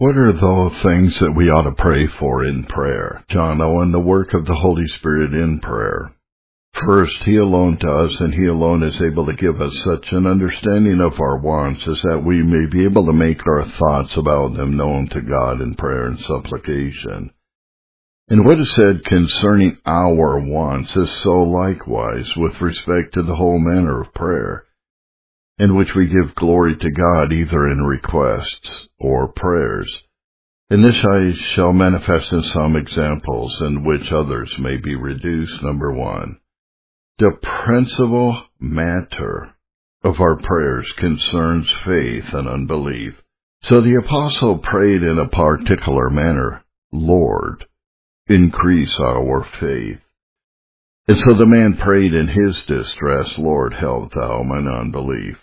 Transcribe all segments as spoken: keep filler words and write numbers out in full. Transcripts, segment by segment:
What are the things that we ought to pray for in prayer? John Owen, the work of the Holy Spirit in prayer. First, He alone to us, and He alone is able to give us such an understanding of our wants as that we may be able to make our thoughts about them known to God in prayer and supplication. And what is said concerning our wants is so likewise with respect to the whole manner of prayer, in which we give glory to God either in requests or prayers. And this I shall manifest in some examples, in which others may be reduced. Number one, the principal matter of our prayers concerns faith and unbelief. So the apostle prayed in a particular manner, Lord, increase our faith. And so the man prayed in his distress, Lord, help thou mine unbelief.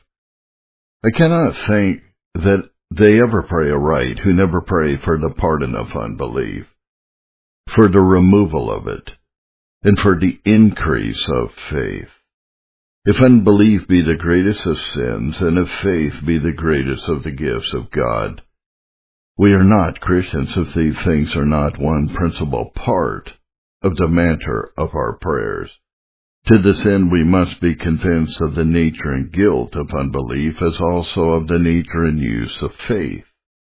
I cannot think that they ever pray aright who never pray for the pardon of unbelief, for the removal of it, and for the increase of faith. If unbelief be the greatest of sins, and if faith be the greatest of the gifts of God, we are not Christians if these things are not one principal part of the matter of our prayers. To this end we must be convinced of the nature and guilt of unbelief, as also of the nature and use of faith.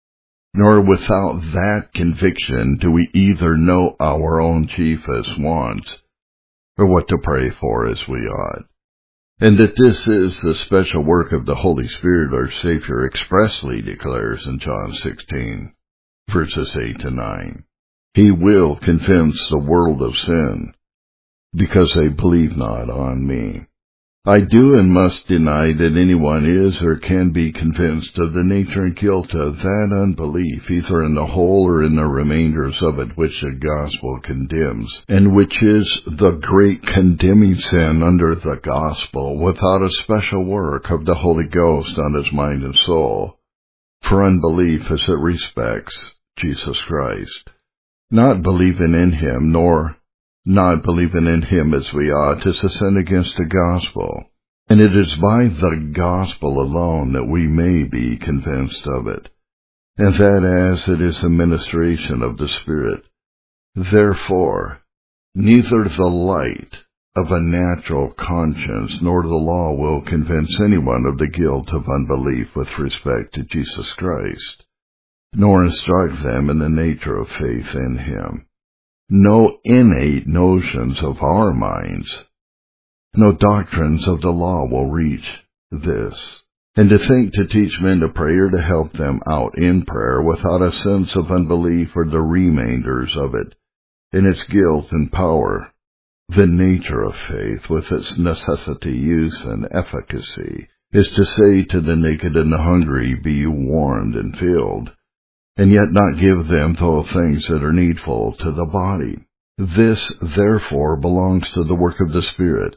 Nor without that conviction do we either know our own chiefest wants, or what to pray for as we ought. And that this is the special work of the Holy Spirit, our Savior expressly declares in John sixteen, verses eight to nine. He will convince the world of sin, because they believe not on me. I do and must deny that anyone is or can be convinced of the nature and guilt of that unbelief, either in the whole or in the remainders of it which the gospel condemns, and which is the great condemning sin under the gospel, without a special work of the Holy Ghost on his mind and soul, for unbelief as it respects Jesus Christ, not believing in him, nor not believing in him as we ought, is a sin against the gospel, and it is by the gospel alone that we may be convinced of it, and that as it is a ministration of the Spirit. Therefore, neither the light of a natural conscience nor the law will convince anyone of the guilt of unbelief with respect to Jesus Christ, nor instruct them in the nature of faith in him. No innate notions of our minds, no doctrines of the law will reach this. And to think to teach men to pray or to help them out in prayer without a sense of unbelief or the remainders of it, in its guilt and power, the nature of faith with its necessity, use, and efficacy, is to say to the naked and the hungry, be you warmed and filled, and yet not give them those things that are needful to the body. This, therefore, belongs to the work of the Spirit,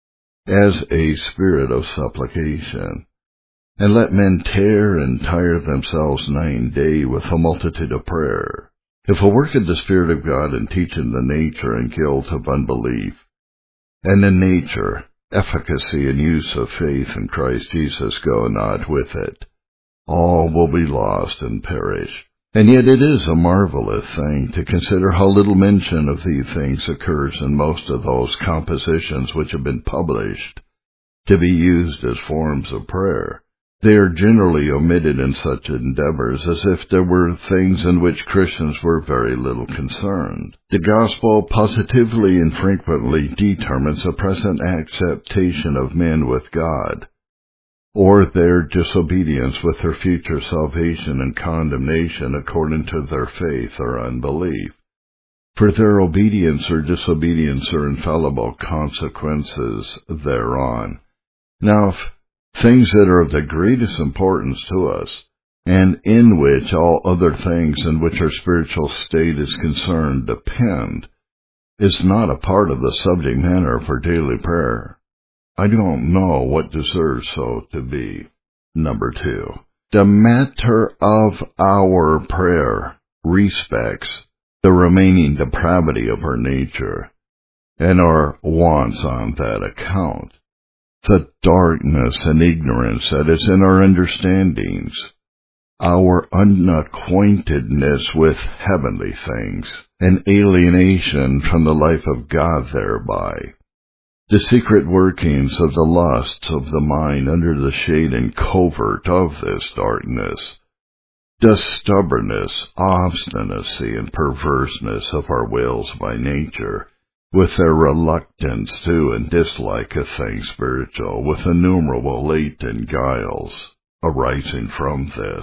as a spirit of supplication. And let men tear and tire themselves night and day with a multitude of prayer. If a work of the Spirit of God in teaching the nature and guilt of unbelief, and the nature, efficacy, and use of faith in Christ Jesus go not with it, all will be lost and perish. And yet it is a marvelous thing to consider how little mention of these things occurs in most of those compositions which have been published to be used as forms of prayer. They are generally omitted in such endeavors as if there were things in which Christians were very little concerned. The gospel positively and frequently determines the present acceptation of men with God, or their disobedience with their future salvation and condemnation according to their faith or unbelief. For their obedience or disobedience are infallible consequences thereon. Now, if things that are of the greatest importance to us, and in which all other things in which our spiritual state is concerned depend, is not a part of the subject matter for daily prayer, I don't know what deserves so to be. Number two, the matter of our prayer respects the remaining depravity of our nature, and our wants on that account, the darkness and ignorance that is in our understandings, our unacquaintedness with heavenly things, and alienation from the life of God thereby. The secret workings of the lusts of the mind under the shade and covert of this darkness, the stubbornness, obstinacy, and perverseness of our wills by nature, with their reluctance to and dislike of things spiritual, with innumerable latent guiles arising from this,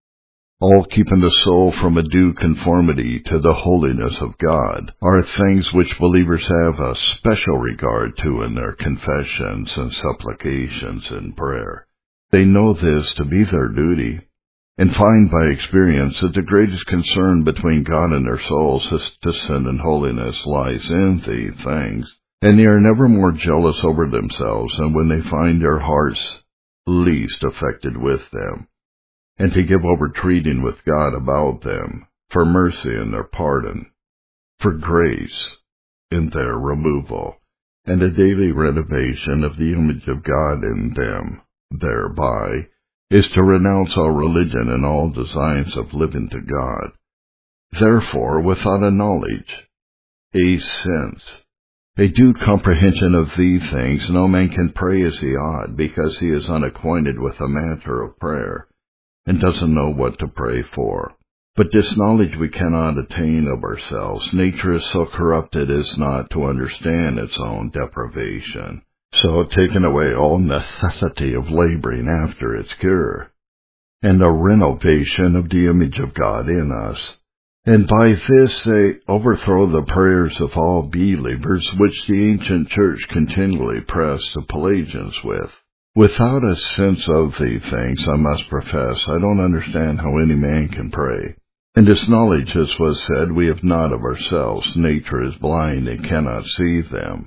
all keeping the soul from a due conformity to the holiness of God, are things which believers have a special regard to in their confessions and supplications in prayer. They know this to be their duty, and find by experience that the greatest concern between God and their souls as to sin and holiness lies in these things, and they are never more jealous over themselves than when they find their hearts least affected with them, and to give over treating with God about them, for mercy in their pardon, for grace in their removal, and a daily renovation of the image of God in them thereby, is to renounce all religion and all designs of living to God. Therefore, without a knowledge, a sense, a due comprehension of these things, no man can pray as he ought, because he is unacquainted with the matter of prayer, and doesn't know what to pray for. But this knowledge we cannot attain of ourselves. Nature is so corrupted as not to understand its own deprivation, so taking away all necessity of laboring after its cure, and the renovation of the image of God in us. And by this they overthrow the prayers of all believers, which the ancient church continually pressed the Pelagians with. Without a sense of these things, I must profess, I don't understand how any man can pray. And this knowledge, as was said, we have not of ourselves. Nature is blind and cannot see them.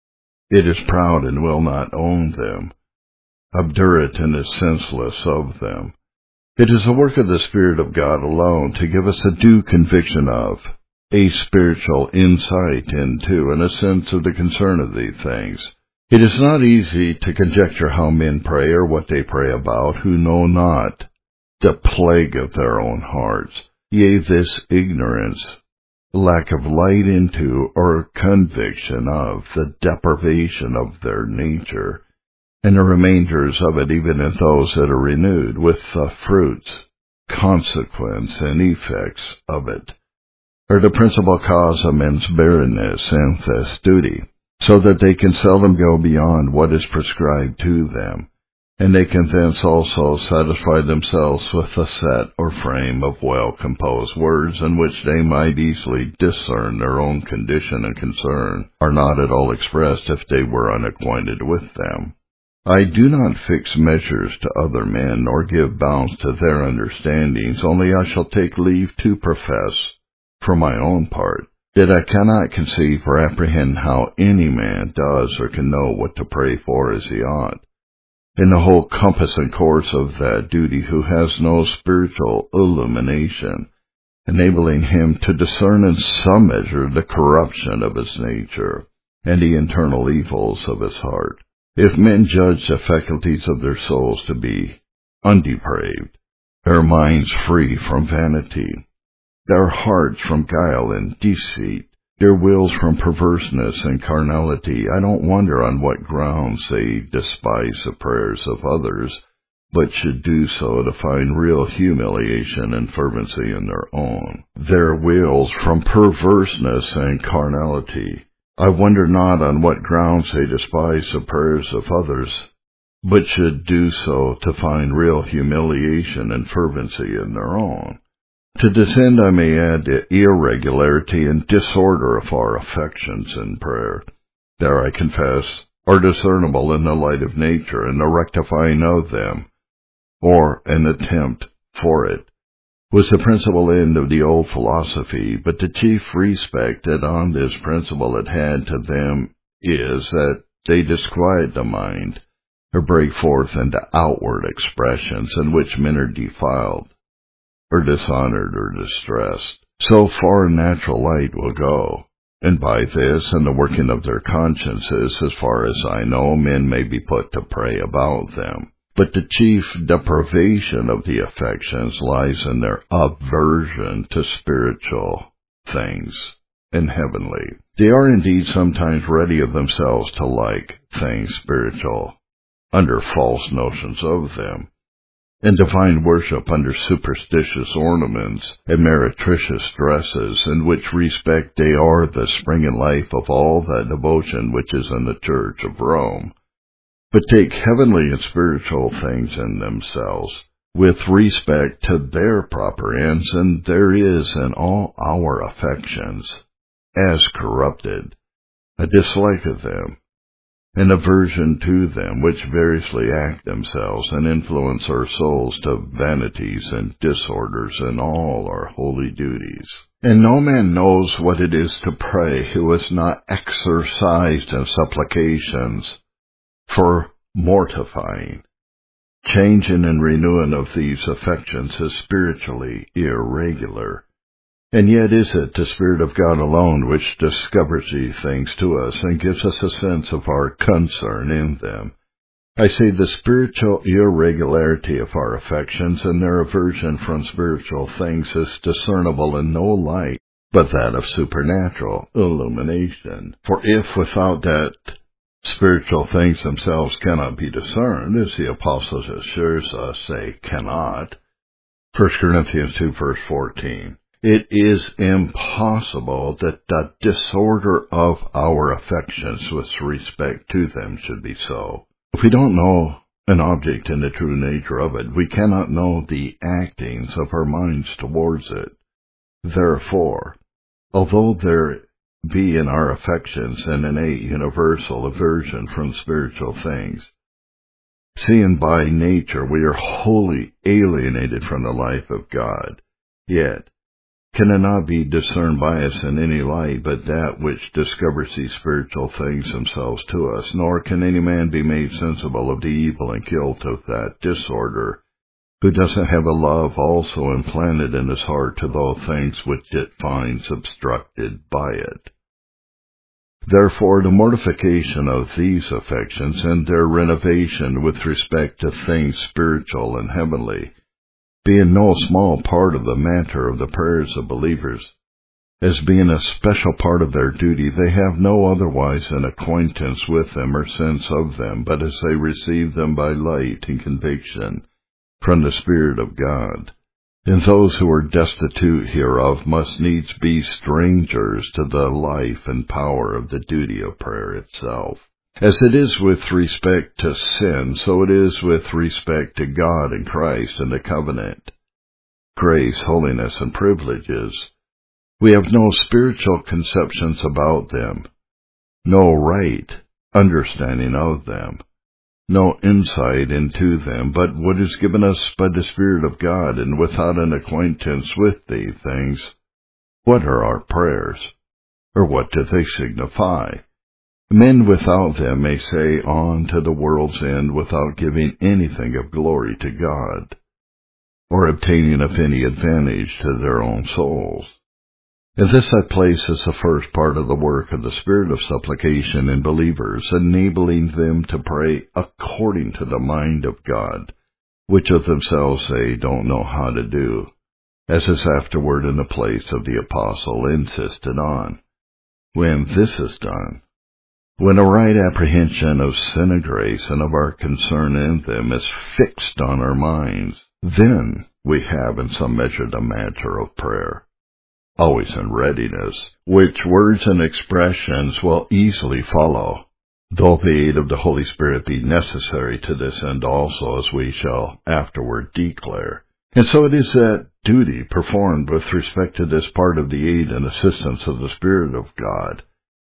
It is proud and will not own them, obdurate and is senseless of them. It is the work of the Spirit of God alone to give us a due conviction of, a spiritual insight into, and a sense of the concern of these things. It is not easy to conjecture how men pray or what they pray about who know not the plague of their own hearts, yea, this ignorance, lack of light into or conviction of the deprivation of their nature, and the remainders of it even in those that are renewed, with the fruits, consequence, and effects of it, are the principal cause of men's barrenness and festuity, so that they can seldom go beyond what is prescribed to them, and they can thence also satisfy themselves with a set or frame of well-composed words, in which they might easily discern their own condition and concern are not at all expressed if they were unacquainted with them. I do not fix measures to other men, nor give bounds to their understandings, only I shall take leave to profess, for my own part, that I cannot conceive or apprehend how any man does or can know what to pray for as he ought, in the whole compass and course of that duty, who has no spiritual illumination, enabling him to discern in some measure the corruption of his nature, and the internal evils of his heart. If men judge the faculties of their souls to be undepraved, their minds free from vanity, their hearts from guile and deceit, their wills from perverseness and carnality, I don't wonder on what grounds they despise the prayers of others, but should do so to find real humiliation and fervency in their own. Their wills from perverseness and carnality, I wonder not on what grounds they despise the prayers of others, but should do so to find real humiliation and fervency in their own. To this end I may add the irregularity and disorder of our affections in prayer. There, I confess, are discernible in the light of nature, and the rectifying of them, or an attempt for it, was the principal end of the old philosophy, but the chief respect that on this principle it had to them is that they disquiet the mind, or break forth into outward expressions in which men are defiled, or dishonored, or distressed. So far natural light will go, and by this and the working of their consciences, as far as I know, men may be put to pray about them. But the chief deprivation of the affections lies in their aversion to spiritual things and heavenly. They are indeed sometimes ready of themselves to like things spiritual, under false notions of them, and divine worship under superstitious ornaments and meretricious dresses, in which respect they are the spring and life of all that devotion which is in the Church of Rome, but take heavenly and spiritual things in themselves, with respect to their proper ends, and there is in all our affections, as corrupted, a dislike of them, an aversion to them, which variously act themselves and influence our souls to vanities and disorders in all our holy duties. And no man knows what it is to pray who is not exercised in supplications for mortifying, changing and renewing of these affections is spiritually irregular. And yet is it the Spirit of God alone which discovers these things to us and gives us a sense of our concern in them. I say the spiritual irregularity of our affections and their aversion from spiritual things is discernible in no light but that of supernatural illumination. For if without that spiritual things themselves cannot be discerned, as the Apostle assures us they cannot, First Corinthians two verse fourteen, it is impossible that the disorder of our affections with respect to them should be so. If we don't know an object in the true nature of it, we cannot know the actings of our minds towards it. Therefore, although there be in our affections an innate universal aversion from spiritual things, seeing by nature we are wholly alienated from the life of God, yet can it not be discerned by us in any light but that which discovers these spiritual things themselves to us, nor can any man be made sensible of the evil and guilt of that disorder, who doesn't have a love also implanted in his heart to those things which it finds obstructed by it. Therefore, the mortification of these affections and their renovation with respect to things spiritual and heavenly, being no small part of the matter of the prayers of believers, as being a special part of their duty, they have no otherwise an acquaintance with them or sense of them, but as they receive them by light and conviction from the Spirit of God. And those who are destitute hereof must needs be strangers to the life and power of the duty of prayer itself. As it is with respect to sin, so it is with respect to God and Christ and the covenant, grace, holiness, and privileges. We have no spiritual conceptions about them, no right understanding of them, no insight into them, but what is given us by the Spirit of God, and without an acquaintance with these things, what are our prayers, or what do they signify? Men without them may say on to the world's end without giving anything of glory to God, or obtaining of any advantage to their own souls. And this I place as the first part of the work of the Spirit of supplication in believers, enabling them to pray according to the mind of God, which of themselves they don't know how to do, as is afterward in the place of the Apostle insisted on. When this is done, when a right apprehension of sin and grace and of our concern in them is fixed on our minds, then we have in some measure the matter of prayer, always in readiness, which words and expressions will easily follow, though the aid of the Holy Spirit be necessary to this end also, as we shall afterward declare. And so it is that duty performed with respect to this part of the aid and assistance of the Spirit of God,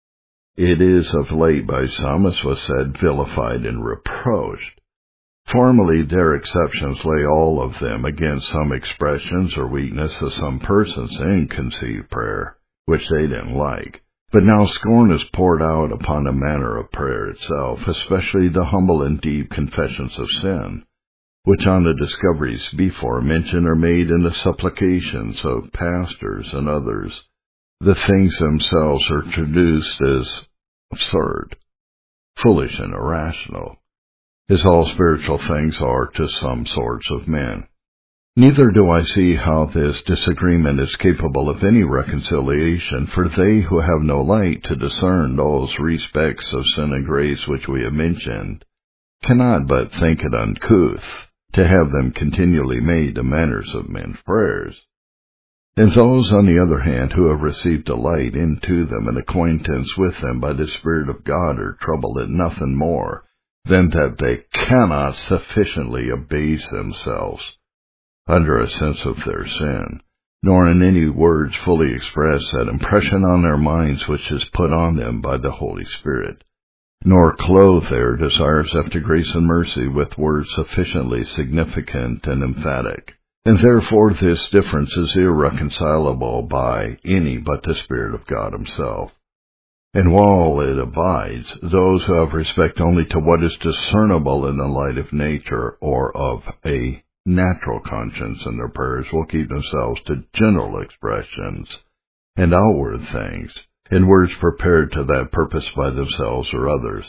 it is of late by some, as was said, vilified and reproached. Formerly their exceptions lay all of them against some expressions or weakness of some persons in conceived prayer, which they didn't like. But now scorn is poured out upon the manner of prayer itself, especially the humble and deep confessions of sin, which on the discoveries before mentioned are made in the supplications of pastors and others. The things themselves are traduced as absurd, foolish, and irrational. as all spiritual things are to some sorts of men. Neither do I see how this disagreement is capable of any reconciliation, for they who have no light to discern those respects of sin and grace which we have mentioned cannot but think it uncouth to have them continually made the manners of men's prayers. And those, on the other hand, who have received a light into them and acquaintance with them by the Spirit of God are troubled at nothing more than that they cannot sufficiently abase themselves under a sense of their sin, nor in any words fully express that impression on their minds which is put on them by the Holy Spirit, nor clothe their desires after grace and mercy with words sufficiently significant and emphatic. And therefore this difference is irreconcilable by any but the Spirit of God himself. And while it abides, those who have respect only to what is discernible in the light of nature or of a natural conscience in their prayers will keep themselves to general expressions and outward things, in words prepared to that purpose by themselves or others.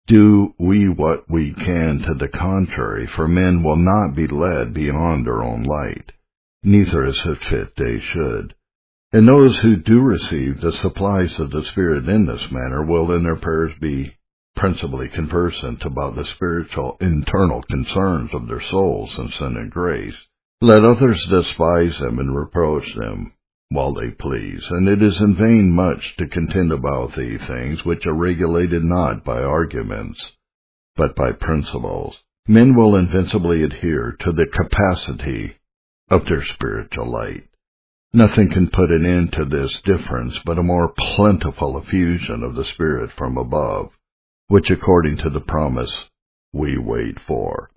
Do we what we can to the contrary, for men will not be led beyond their own light, neither is it fit they should. And those who do receive the supplies of the Spirit in this manner will in their prayers be principally conversant about the spiritual internal concerns of their souls in sin and grace. Let others despise them and reproach them while they please, and it is in vain much to contend about the things which are regulated not by arguments, but by principles. Men will invincibly adhere to the capacity of their spiritual light. Nothing can put an end to this difference but a more plentiful effusion of the Spirit from above, which according to the promise we wait for.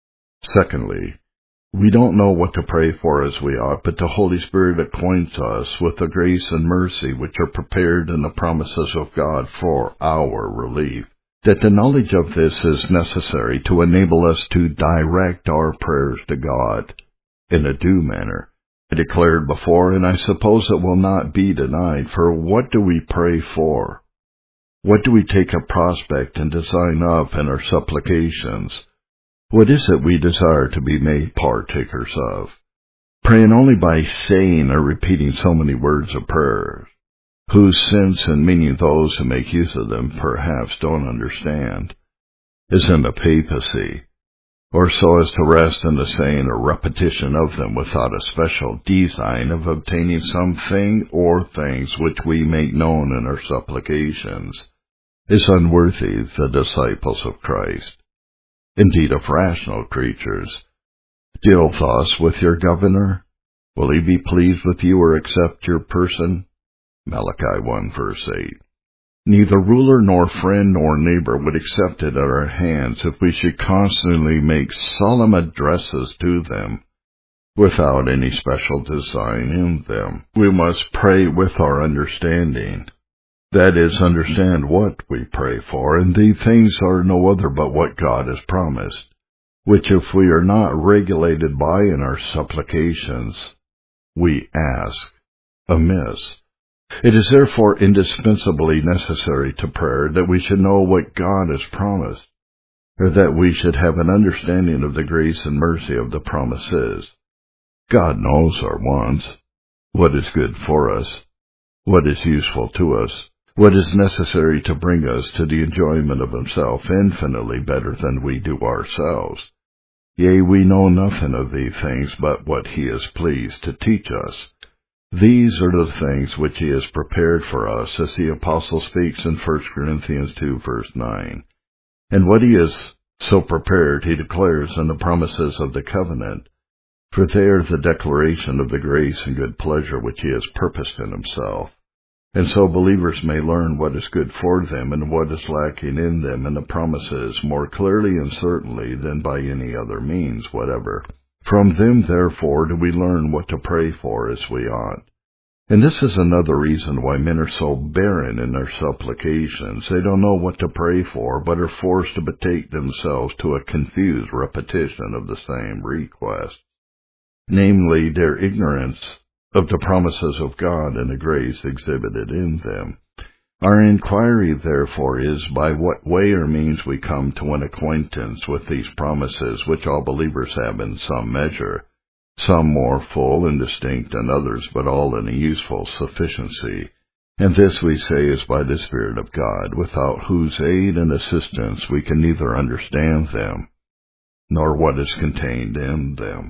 Secondly, we don't know what to pray for as we ought, but the Holy Spirit acquaints us with the grace and mercy which are prepared in the promises of God for our relief. That the knowledge of this is necessary to enable us to direct our prayers to God in a due manner. I declared before, and I suppose it will not be denied, for what do we pray for? What do we take a prospect and design of in our supplications? What is it we desire to be made partakers of? Praying only by saying or repeating so many words of prayer, whose sense and meaning those who make use of them perhaps don't understand, is in the papacy, or so as to rest in the saying or repetition of them without a special design of obtaining something or things which we make known in our supplications, is unworthy the disciples of Christ. Indeed, of rational creatures. Deal thus with your governor. Will he be pleased with you or accept your person? Malachi one verse eight. Neither ruler nor friend nor neighbor would accept it at our hands if we should constantly make solemn addresses to them without any special design in them. We must pray with our understanding. That is, understand what we pray for, and these things are no other but what God has promised, which if we are not regulated by in our supplications, we ask amiss. It is therefore indispensably necessary to prayer that we should know what God has promised, or that we should have an understanding of the grace and mercy of the promises. God knows our wants, what is good for us, what is useful to us, what is necessary to bring us to the enjoyment of himself infinitely better than we do ourselves. Yea, we know nothing of these things but what he is pleased to teach us. These are the things which he has prepared for us, as the Apostle speaks in First Corinthians two, verse nine. And what he has so prepared he declares in the promises of the covenant, for they are the declaration of the grace and good pleasure which he has purposed in himself. And so believers may learn what is good for them and what is lacking in them in the promises more clearly and certainly than by any other means whatever. From them, therefore, do we learn what to pray for as we ought. And this is another reason why men are so barren in their supplications. They don't know what to pray for, but are forced to betake themselves to a confused repetition of the same request, namely their ignorance of the promises of God and the grace exhibited in them. Our inquiry, therefore, is by what way or means we come to an acquaintance with these promises, which all believers have in some measure, some more full and distinct than others, but all in a useful sufficiency. And this, we say, is by the Spirit of God, without whose aid and assistance we can neither understand them, nor what is contained in them.